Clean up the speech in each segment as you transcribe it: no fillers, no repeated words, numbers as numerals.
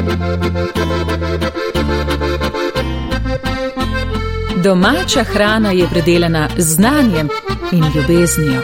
Domača hrana je predelana z znanjem in ljubeznijo.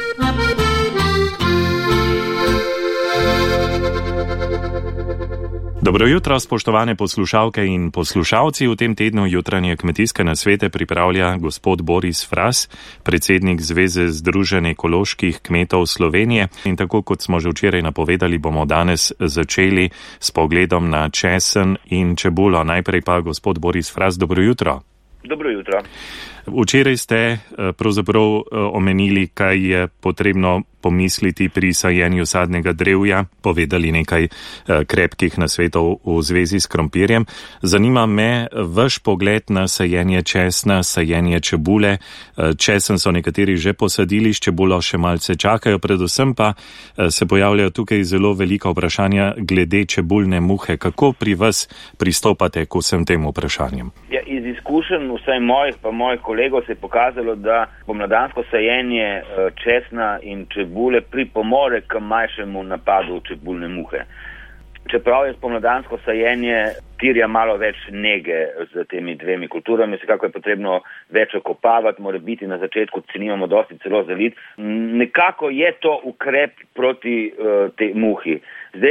Dobro jutro, spoštovane poslušalke in poslušalci. V tem tednu jutranje kmetijske nasvete pripravlja gospod Boris Fras, predsednik Zveze Združenj ekoloških kmetov Slovenije. In tako kot smo že včeraj napovedali, bomo danes začeli s pogledom na česen in čebulo. Najprej pa gospod Boris Fras, dobro jutro. Dobro jutro. Včeraj ste pravzaprav omenili, kaj je potrebno pomisliti pri sajenju sadnega drevja, povedali nekaj krepkih nasvetov v zvezi s krompirjem. Zanima me vaš pogled na sajenje česna, sajenje čebule. Česen so nekateri že posadili, s čebulo še malce čakajo, predvsem pa se pojavljajo tukaj zelo velika vprašanja glede čebulne muhe. Kako pri vas pristopate k vsem tem vprašanjem? Ja, iz izkušenj vsaj mojih pa mojih kolegov se je pokazalo, da pomladansko sajenje česna in čebule pripomore k manjšemu napadu čebulne muhe. Čeprav je pomladansko sajenje terja malo več nege z temi dvemi kulturami, vsekako je potrebno več okopavati, mora biti na začetku, če nimamo dosti celo zalit. Nekako je to ukrep proti tej muhi.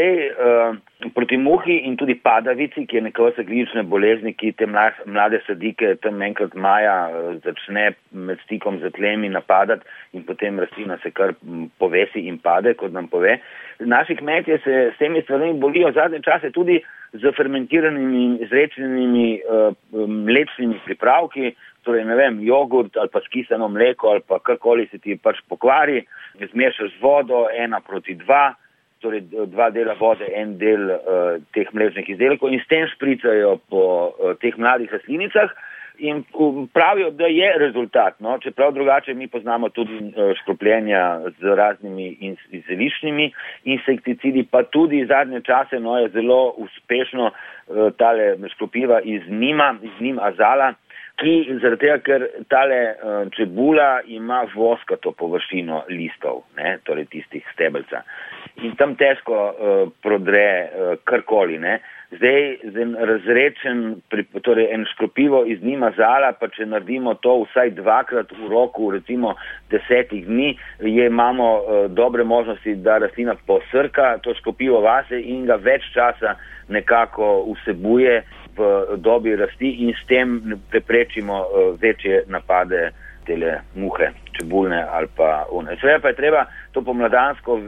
Zdaj, proti muhi in tudi padavici, ki je neka vrsta glivične bolezni, ki te mlade sadike tam enkrat maja začne med stikom z tlemi napadati in potem rastlina se kar povesi in pade, kot nam pove. Naši kmetje se s temi stvarmi bolijo zadnje čase tudi z fermentiranimi, izrečenimi mlečnimi pripravki, torej ne vem, jogurt ali pa skisano mleko ali pa karkoli se ti pač pokvari, zmešaš vodo 1:2, torej 2 dela vode, 1 del teh mlečnih izdelkov in s tem špricajo po teh mladih rastlinicah in pravijo, da je rezultat. No? Čeprav drugače mi poznamo tudi škropljenja z raznimi zeliščnimi insekticidi, pa tudi zadnje čase je zelo uspešno tale škropiva iz nim azala, ki zaradi tega, ker tale čebula ima voskato površino listov, ne, torej tistih stebelca. In tam težko prodre karkoli, ne. Zdaj razrečen, torej en škropivo iz njima zala, pa če naredimo to vsaj 2-krat v roku, recimo 10 dni, imamo dobre možnosti, da rastlina posrka to škropivo vase in ga več časa nekako vsebuje v dobi rasti in s tem preprečimo večje napade tele muhe, čebulne ali pa one. Seveda pa je treba to pomladansko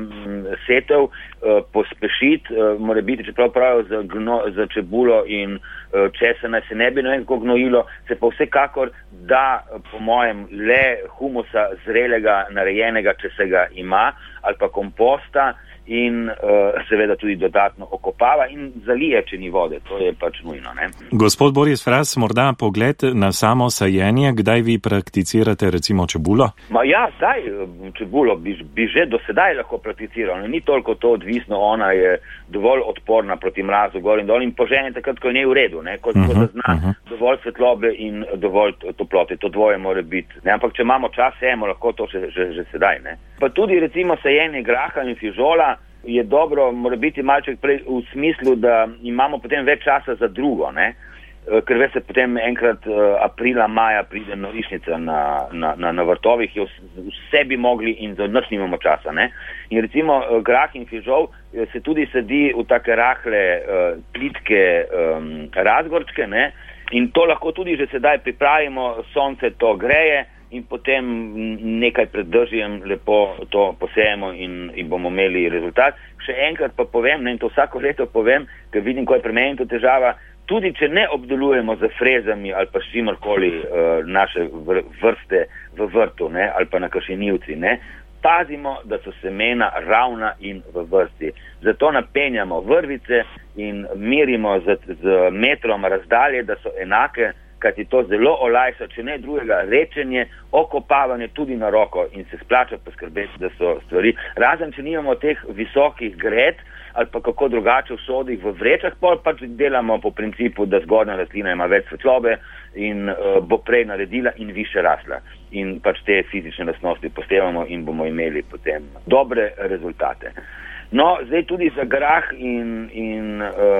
setev pospešiti, mora biti, čeprav pravijo za čebulo in česena se ne bi kako gnojilo, se pa vsekakor da, po mojem, le humusa zrelega, narejenega, če se ga ima, ali pa komposta, in seveda tudi dodatno okopava in zalije, če ni vode. To je pač nujno, ne? Gospod Boris Fras, morda pogled na samo sajenje, kdaj vi prakticirate recimo čebulo? Ja, zdaj čebulo bi že do sedaj lahko prakticiral. Ni toliko to odvisno, ona je dovolj odporna proti mrazu gor in dol in požene takrat, ko je ne v redu, ne? Ko zazna dovolj svetlobe in dovolj toplote. To dvoje mora biti. Ne? Ampak če imamo čas, sejemo lahko to že sedaj, ne? Pa tudi recimo sajenje graha in fižola je dobro, mora biti malček prej v smislu, da imamo potem več časa za drugo, ne? Ker veste, potem enkrat aprila, maja pride norišnica na vrtovih, vse bi mogli in za nič nimamo časa, ne? In recimo grah in fižol se tudi sedi v take rahle, plitke razgorčke, ne? In to lahko tudi že sedaj pripravimo, sonce to greje in potem nekaj pred dežjem lepo to posejemo in bomo imeli rezultat. Še enkrat pa povem, in to vsako leto povem, ker vidim, ko je pri meni to težava, tudi če ne obdelujemo z frezami ali pa s čimorkoli naše vrste v vrtu, ne, ali pa na kašenilci, ne, pazimo, da so semena ravna in v vrsti. Zato napenjamo vrvice in merimo z metrom razdalje, da so enake, kajti to zelo olajša, če ne drugega, rečenje, okopavanje tudi na roko in se splača poskrbeti, da so stvari. Razen, če nimamo teh visokih gred ali pa kako drugače v sodih v vrečah, pač delamo po principu, da zgornja rastlina ima več svetlobe in bo prej naredila in više rasla. In pač te fizične lastnosti postevamo in bomo imeli potem dobre rezultate. No, zdaj tudi za grah in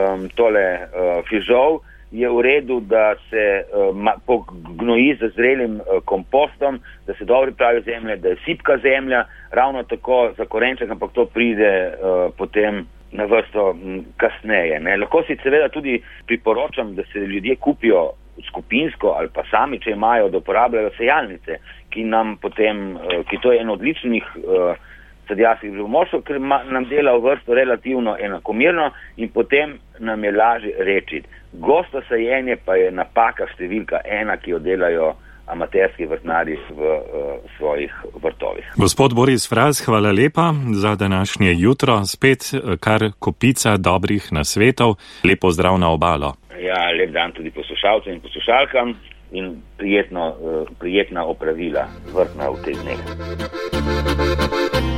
fižol je v redu, da se pognoji z zrelim kompostom, da se dobro pripravi zemlja, da je sipka zemlja, ravno tako za korenček, ampak to pride potem na vrsto kasneje. Ne. Lahko si seveda tudi priporočam, da se ljudje kupijo skupinsko ali pa sami, če imajo, da uporabljajo sejalnice, ki to je en odličnih sadjarskih gromosov, ker nam dela v vrsto relativno enakomerno in potem nam je lažje rečiti. Gosto sajenje pa je napaka številka 1, ki jo delajo amaterski vrtnarji v svojih vrtovih. Gospod Boris Fras, hvala lepa za današnje jutro. Spet kar kopica dobrih nasvetov. Lep pozdrav na obalo. Ja, lep dan tudi poslušalcem in poslušalkam in prijetna opravila vrtna v teh dneh.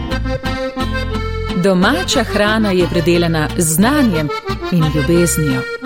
Domača hrana je predelana z znanjem in ljubeznijo.